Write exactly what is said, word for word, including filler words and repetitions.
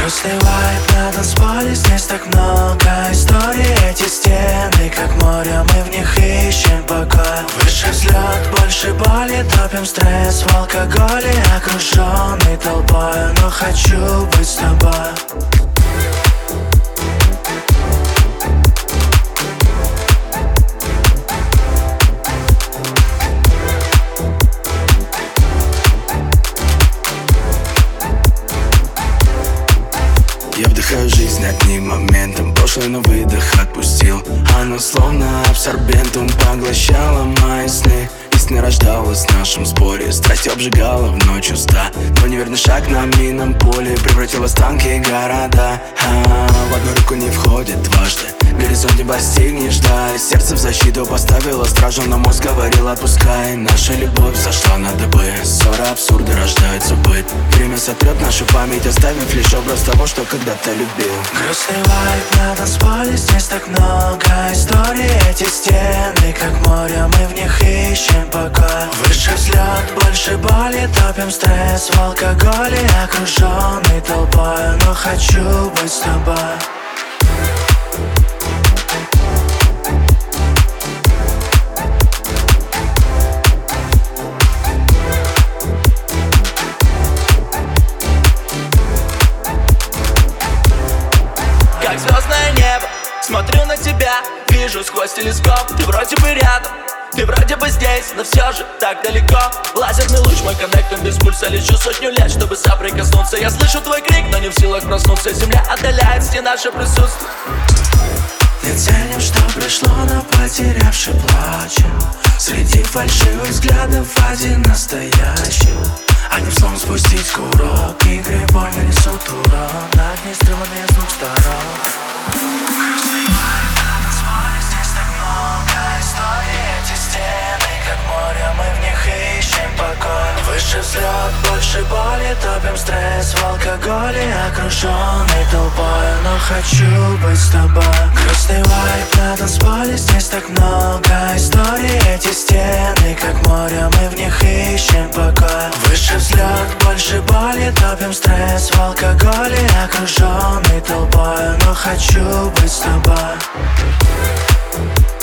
Грустный вайб на танцполе, здесь так много историй. Эти стены, как море, мы в них ищем покой. Выше взлет, больше боли, топим стресс в алкоголе. Окруженный толпой, но хочу быть с тобой. Я вдыхаю жизнь одним моментом, прошлое на выдох отпустил. Оно словно абсорбентом поглощало мои сны. Истина рождалась в нашем споре, страсть обжигала в ночь уста. Но неверный шаг на минном поле превратил в останки города. а, В одну руку не входит дважды, горизонт не постигнешь, да. Сердце в защиту поставило стражу, но мозг говорил отпускай. Наша любовь зашла на дыбы, ссора абсурда рождается быт. Время сотрет нашу память, оставив лишь образ того, что когда-то любил. Грустный вайб на танцполе, здесь так много историй. Эти стены, как море, мы в них ищем покой. Выше взлет, больше боли, топим стресс в алкоголе. Окруженный толпой, но хочу быть с тобой. Как звездное небо, смотрю на тебя, вижу сквозь телескоп. Ты вроде бы рядом, ты вроде бы здесь, но все же так далеко. Лазерный луч, мой коннектор без пульса. Лечу сотню лет, чтобы соприкоснуться. Я слышу твой крик, но не в силах проснуться. Земля отдаляет все наше присутствие. Не ценим, что пришло, но потерявший плачем. Среди фальшивых взглядов один настоящий. Одним словом спустить курок, игры больно несут урон. Огнестрелами с двух сторон. Грустный вайб на танцполе, здесь так много историй. Эти стены, как море, мы в них ищем покой. Выше взлет, больше боли, топим стресс в алкоголе. Окруженный толпой, но хочу быть с тобой. Грустный вайб на танцполе, здесь так много историй. Эти стены, как море, мы в них ищем покой. Выше взлет, больше боли, топим стресс в алкоголе. Окруженный толпой, но хочу быть с тобой.